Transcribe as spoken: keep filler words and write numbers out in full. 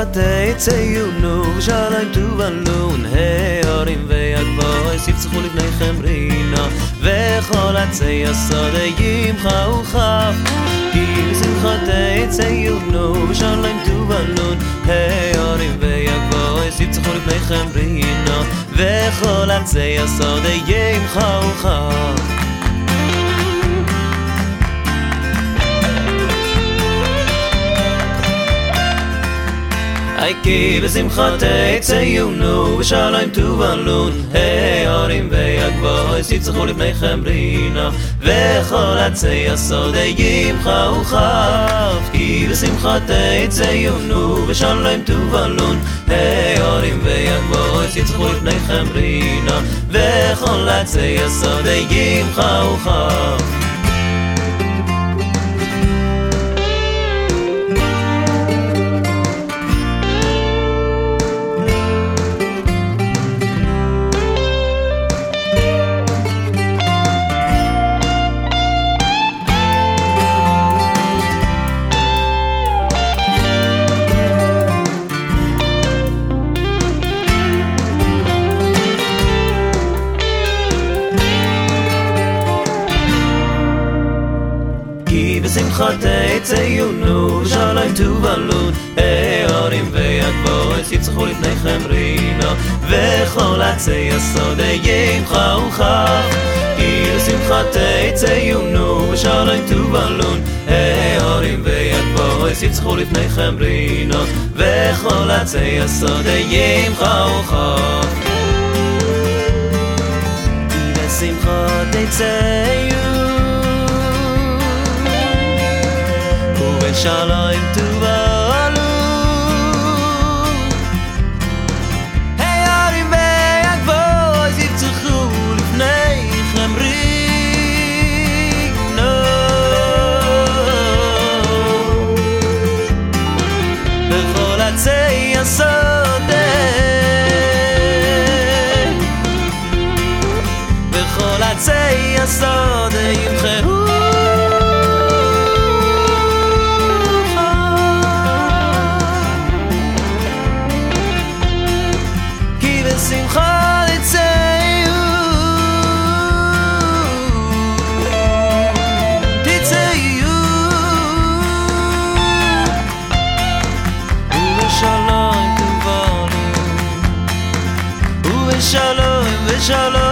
תציינו ושלום טוב אלון ההרים והגבוהים יפצחו לפניכם רינה וכל עצי השדיים וכף כי בשמחה תציינו ושלום טוב אלון ההרים והגבוהים יפצחו לפניכם רינה וכל עצי השדיים וכף כי בשמחה תציינו ושלום טוב אלון ההרים והגבוהים יפצחו לפניכם רינה וכל עצי השדיים וכף כי בשמחה תציינו ושלום טוב אלון ההרים והגבוהים יפצחו לפניכם רינה וכל עצי השדיים וכף בשמחה תציינו ושלום טוב אלון ההרים והגבוהים יפצחו לפניכם רינה וכל עצי השדיים וכף כי בשמחה תציינו ושלום טוב אלון ההרים והגבוהים יפצחו לפניכם רינה וכל עצי השדיים וכף בשמחה תציינו ושלום טוב אלון ההרים והגבוהים יפצחו לפניכם רינה וכל עצי השדה וכל עצי השדה ימחרו בשמחה תצאו תצאו ובשלום טוב אלון ובשלום ובשלום